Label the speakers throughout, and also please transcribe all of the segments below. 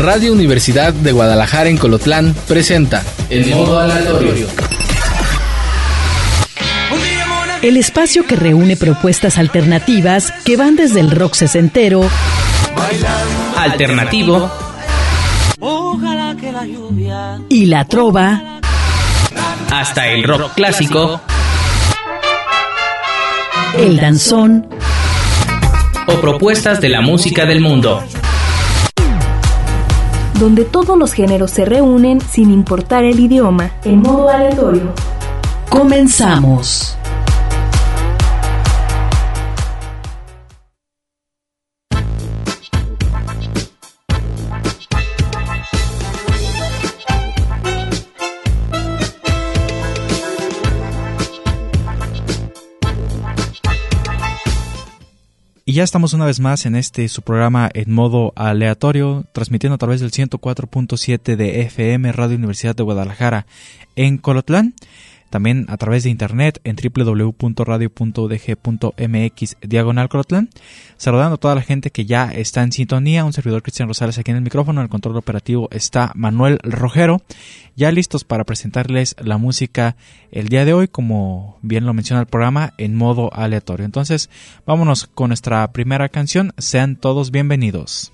Speaker 1: Radio Universidad de Guadalajara en Colotlán presenta El Modo Aleatorio.
Speaker 2: El espacio que reúne propuestas alternativas que van desde el rock sesentero,
Speaker 3: alternativo
Speaker 2: y la trova,
Speaker 3: hasta el rock clásico,
Speaker 2: el danzón
Speaker 3: o propuestas de la música del mundo,
Speaker 4: donde todos los géneros se reúnen sin importar el idioma. El Modo Aleatorio.
Speaker 2: Comenzamos.
Speaker 5: Y ya estamos una vez más en su programa En Modo Aleatorio, transmitiendo a través del 104.7 de FM Radio Universidad de Guadalajara en Colotlán, también a través de internet en www.radio.udg.mx/Colotlán. Saludando a toda la gente que ya está en sintonía, un servidor Cristian Rosales aquí en el micrófono, en el control operativo está Manuel Rojero, ya listos para presentarles la música el día de hoy, como bien lo menciona el programa, en modo aleatorio. Entonces, vámonos con nuestra primera canción, sean todos bienvenidos.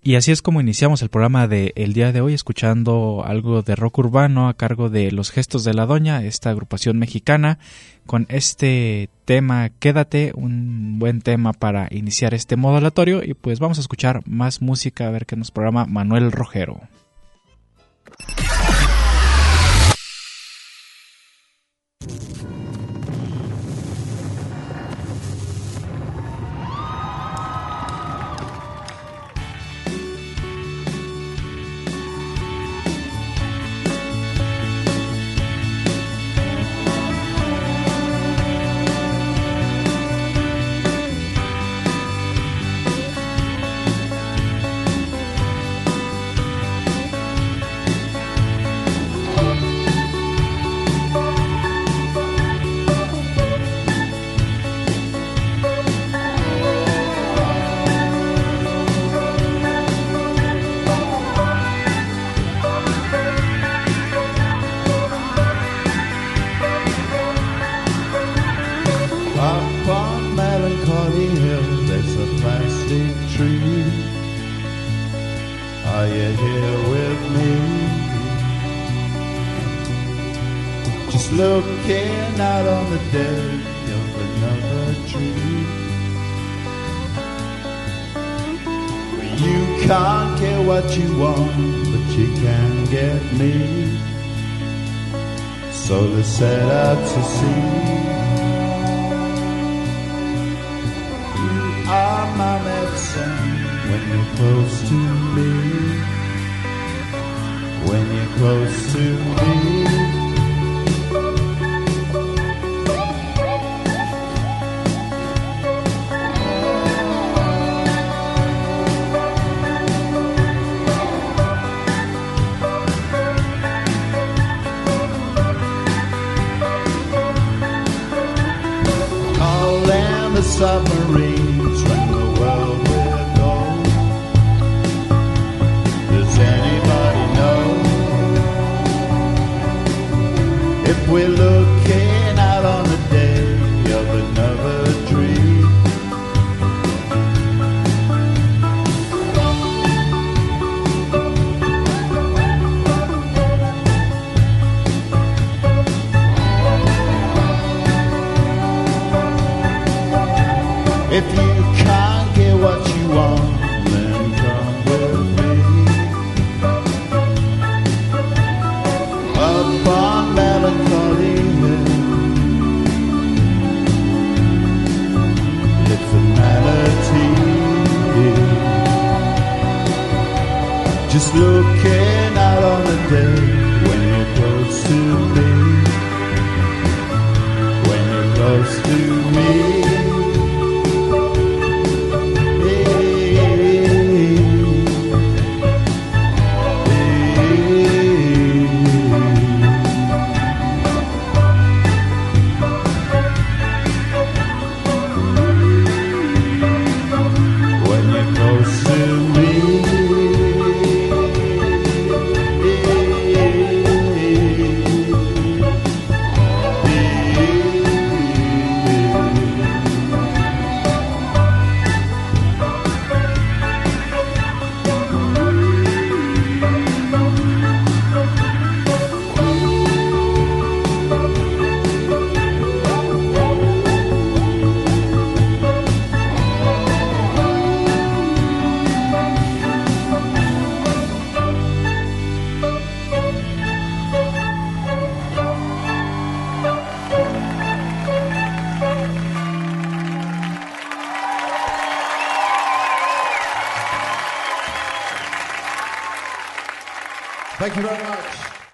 Speaker 5: Y así es como iniciamos el programa del día de hoy, escuchando algo de rock urbano a cargo de Los Gestos de la Doña, esta agrupación mexicana, con este tema Quédate, un buen tema para iniciar este modo aleatorio. Y pues vamos a escuchar más música, a ver qué nos programa Manuel Rojero.
Speaker 6: Looking out on the dead of another tree. You can't get what you want, but you can get me. So let's set out to sea. You are my medicine when you're close to me. When you're close to me. Submarines round the world will go. Does anybody know if we're looking out on the day of another dream? If you can't get what you want, then come with me. Up on Melancholy Hill, it's a melody. Just looking out on the day when you're close to me. When you're close to me. Thank you very much.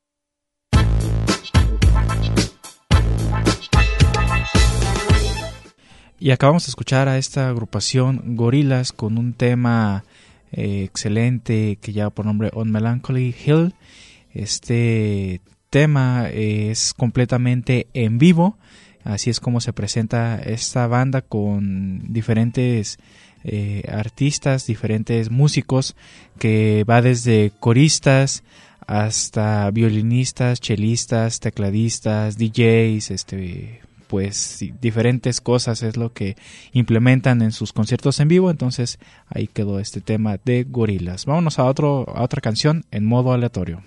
Speaker 5: Y acabamos de escuchar a esta agrupación Gorillaz con un tema excelente que lleva por nombre On Melancholy Hill. Este tema es completamente en vivo, así es como se presenta esta banda con diferentes artistas, diferentes músicos, que va desde coristas hasta violinistas, chelistas, tecladistas, DJs, pues sí, diferentes cosas es lo que implementan en sus conciertos en vivo. Entonces ahí quedó este tema de Gorillaz. Vámonos a otra canción en modo aleatorio.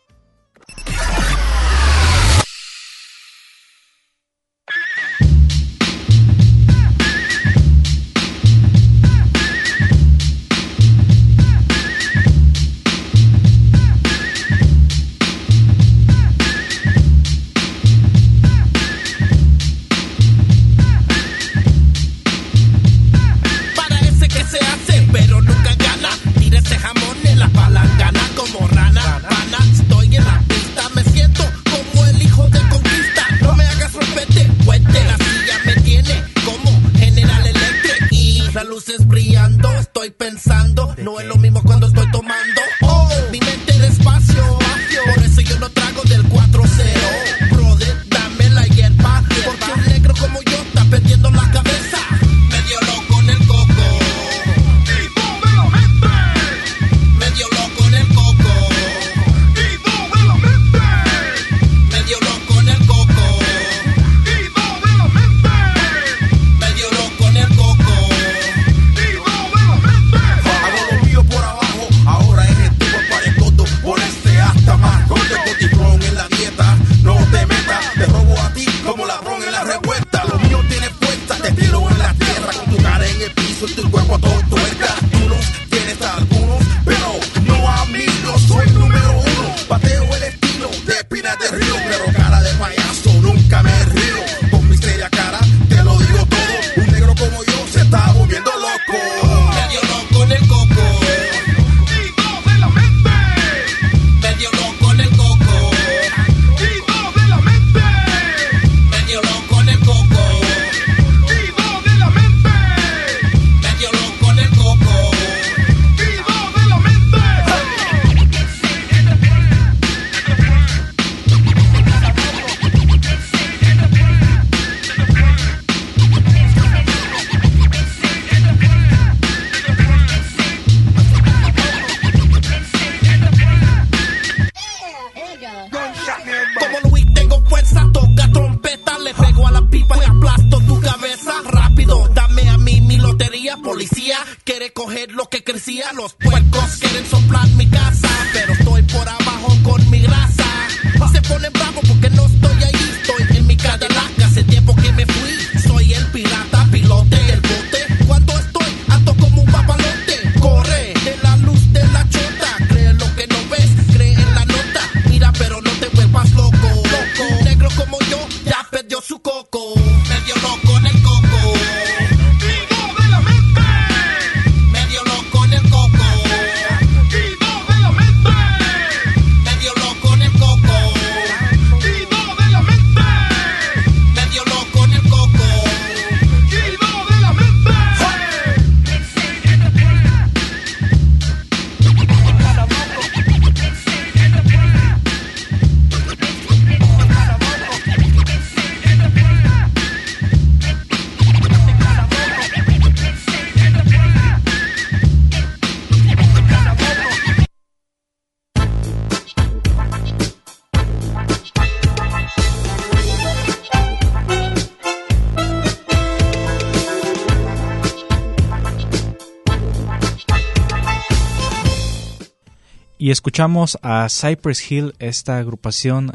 Speaker 5: Y escuchamos a Cypress Hill, esta agrupación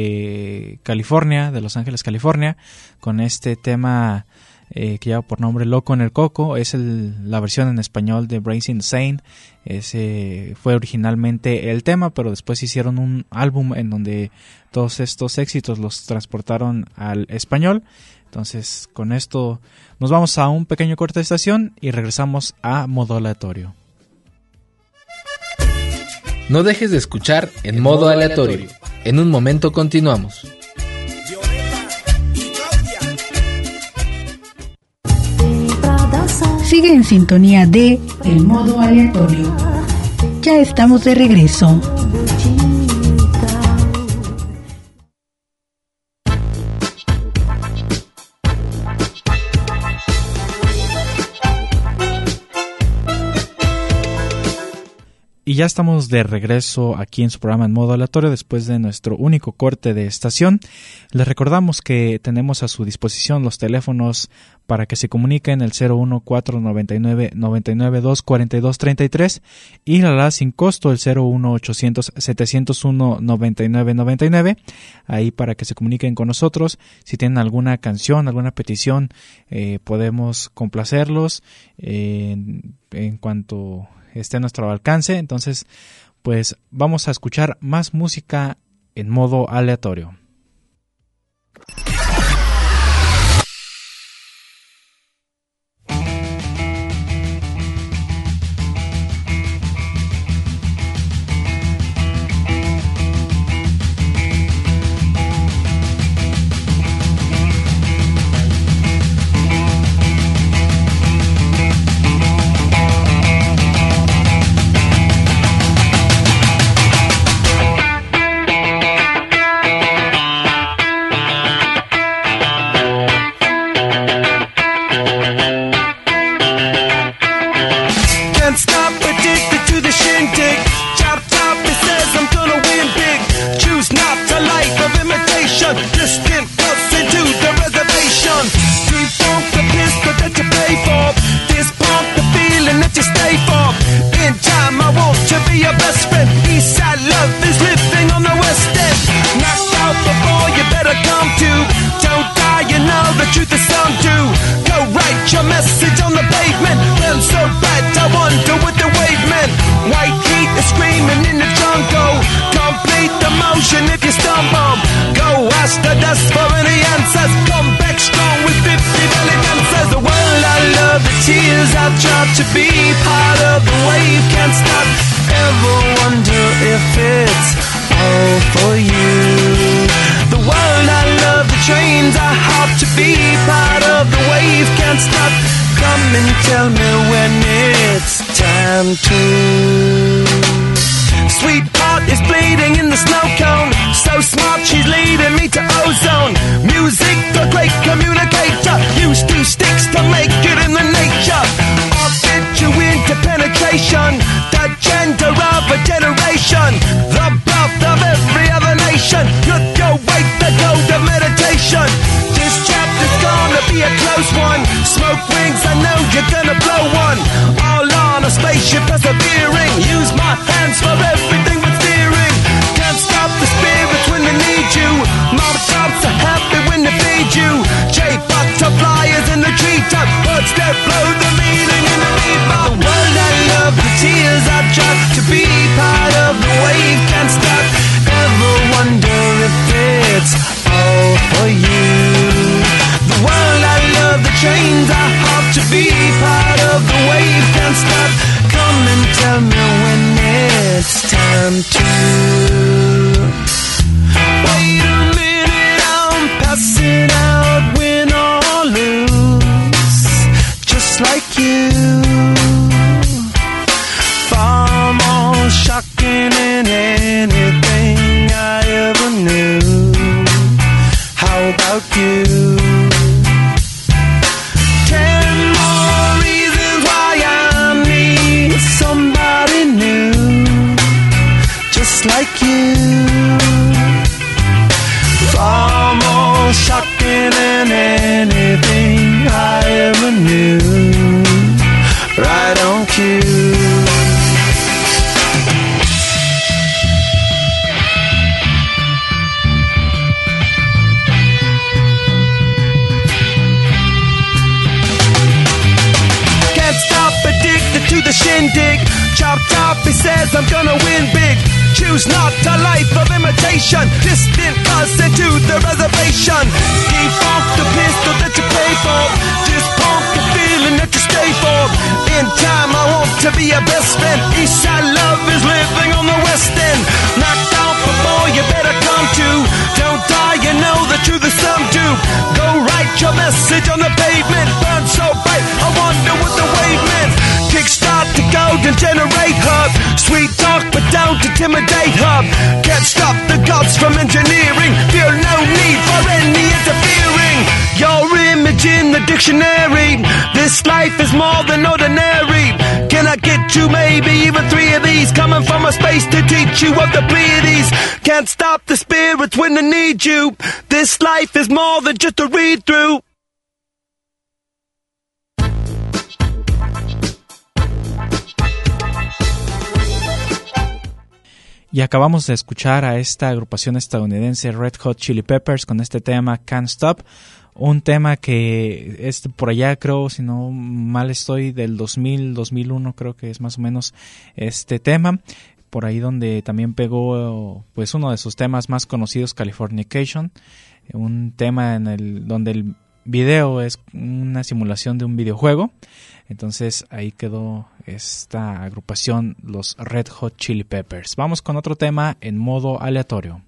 Speaker 5: de California, de Los Ángeles, California, con este tema que lleva por nombre Loco en el Coco. Es la versión en español de Brains Insane. Ese fue originalmente el tema, pero después hicieron un álbum en donde todos estos éxitos los transportaron al español. Entonces, con esto nos vamos a un pequeño corte de estación y regresamos a modo aleatorio.
Speaker 1: No dejes de escuchar en modo aleatorio. En un momento continuamos.
Speaker 2: Sigue en sintonía de El Modo Aleatorio. Ya estamos de regreso.
Speaker 5: Y ya estamos de regreso aquí en su programa En Modo Aleatorio después de nuestro único corte de estación. Les recordamos que tenemos a su disposición los teléfonos para que se comuniquen, el 01499-992-4233 y la sin costo el 01800-701-9999, ahí para que se comuniquen con nosotros. Si tienen alguna canción, alguna petición, podemos complacerlos en cuanto esté a nuestro alcance. Entonces, pues vamos a escuchar más música en modo aleatorio.
Speaker 7: To be part of the wave, can't stop, ever wonder if it's all for you. The world I love, the trains I hop, to be part of the wave, can't stop. Come and tell me when it's time to. Sweetheart is bleeding in the snow cone, so smart she's leading me to ozone. Music, a great communicator, use two sticks to make it in the nature. I'll fit you into penetration, the gender of a generation, the birth of every other nation. Look your way to go to meditation. This chapter's gonna be a close one. Smoke rings, I know you're gonna blow one. All on a spaceship persevering, use my hands for everything but steering. Can't stop the spirits when they need you. Mob tops are happy when they feed you. Butterflies in the treetop, birds that blow the meaning in the meatball. The world I love, the tears I drop, to be part of the wave, can't stop. Ever wonder if it's all for you? The world I love, the trains I hop, to be part of the wave, can't stop. Come and tell me when it's time to. Wait a minute, I'm passing out, win or lose, just like you. Far more shocking than anything I ever knew. How about you? 10 more reasons why I need somebody new, just like you. Far more shocking than anything I ever knew. Right on cue. To the shindig, chop chop, he says I'm gonna win big. Choose not a life of imitation, distant cousin to the reservation. Defunct the pistol that you pay for, just pump the feeling that you stay for. In time I want to be your best friend, Eastside love is living on the West End. Knocked out before you better come to, don't die, you know the truth is some do. Go write your message on the pavement, burn so bright, I wonder what the wave meant. Kickstart the golden generate hub, sweet talk but don't intimidate hub. Can't stop the gods from engineering, feel no need for any interfering. Your image in the dictionary, this life is more than ordinary. Can I get you? Maybe even 3 of these coming from a space to teach you of the Pleiades. Can't stop the spirits when they need you. This life is more than just a read through.
Speaker 5: Y acabamos de escuchar a esta agrupación estadounidense Red Hot Chili Peppers con este tema Can't Stop, un tema que es por allá, creo, si no mal estoy, del 2000, 2001 creo que es más o menos este tema, por ahí donde también pegó pues uno de sus temas más conocidos, Californication, un tema donde el video es una simulación de un videojuego. Entonces ahí quedó esta agrupación, los Red Hot Chili Peppers. Vamos con otro tema en modo aleatorio.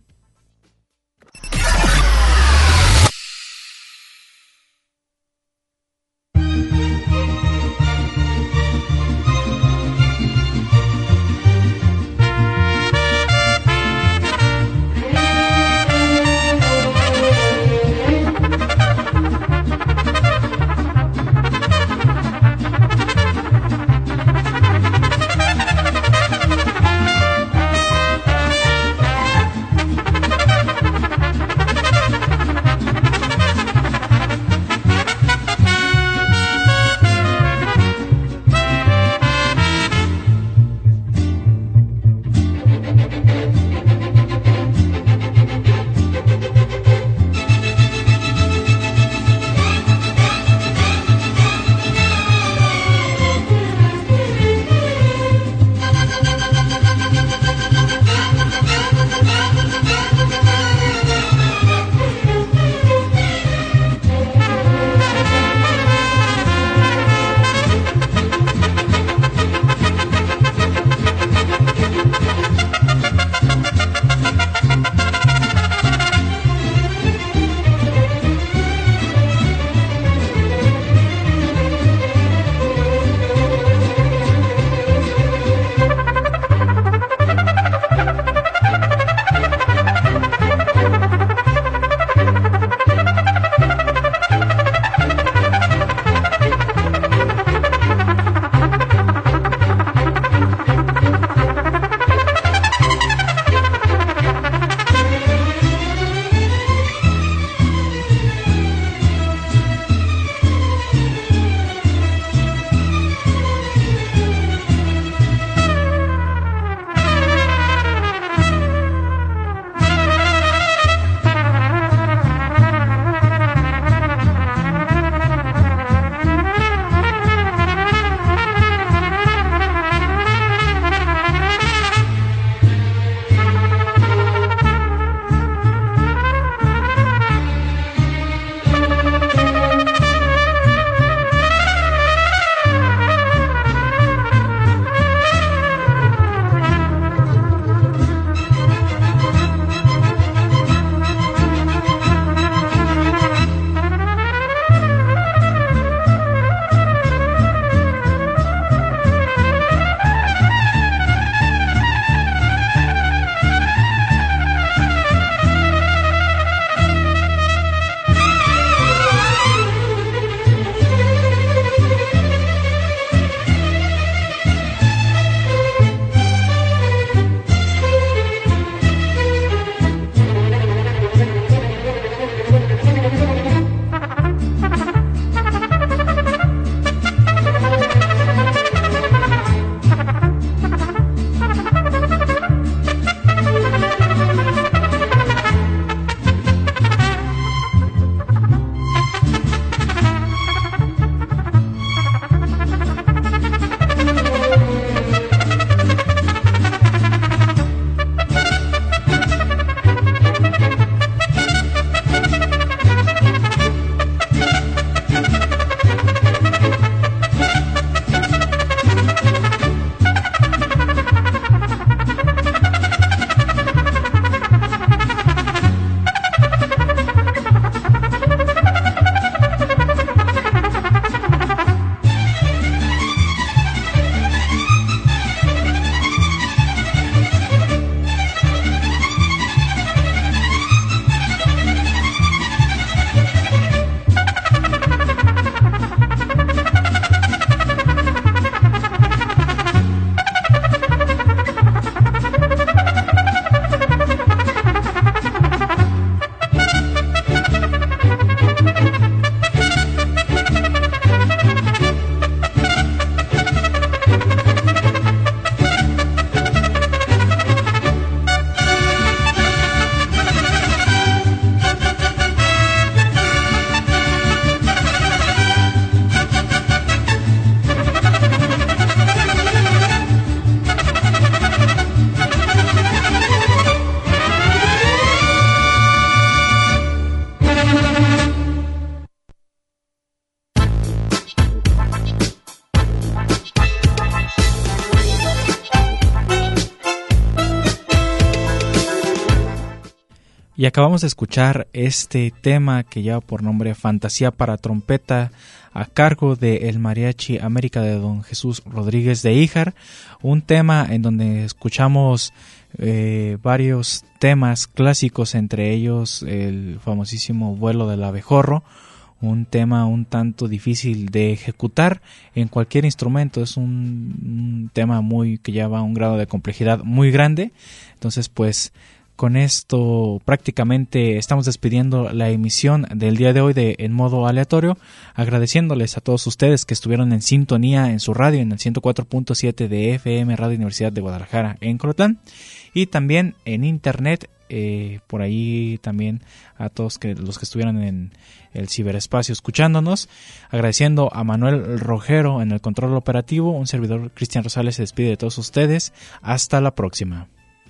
Speaker 5: Y acabamos de escuchar este tema que lleva por nombre Fantasía para trompeta, a cargo de el Mariachi América de don Jesús Rodríguez de Híjar, un tema en donde escuchamos varios temas clásicos, entre ellos el famosísimo Vuelo del Abejorro, un tema un tanto difícil de ejecutar en cualquier instrumento, es un tema que lleva un grado de complejidad muy grande. Entonces pues con esto prácticamente estamos despidiendo la emisión del día de hoy de En Modo Aleatorio, agradeciéndoles a todos ustedes que estuvieron en sintonía en su radio en el 104.7 de FM Radio Universidad de Guadalajara en Colotlán, y también en internet, por ahí también a todos los que estuvieron en el ciberespacio escuchándonos, agradeciendo a Manuel Rojero en el control operativo. Un servidor, Cristian Rosales, se despide de todos ustedes. Hasta la próxima.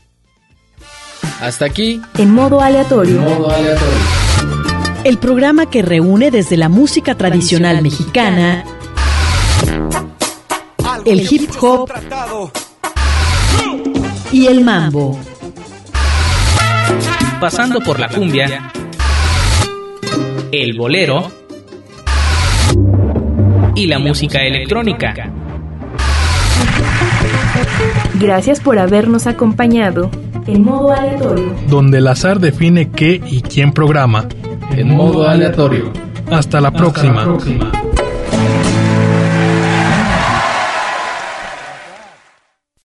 Speaker 1: Hasta aquí,
Speaker 4: En Modo Aleatorio.
Speaker 2: El programa que reúne desde la música tradicional mexicana, el hip hop y el mambo,
Speaker 3: pasando por la cumbia, el bolero y la música electrónica.
Speaker 4: Gracias por habernos acompañado. En Modo Aleatorio.
Speaker 8: Donde el azar define qué y quién programa.
Speaker 1: En Modo Aleatorio.
Speaker 8: Hasta la próxima.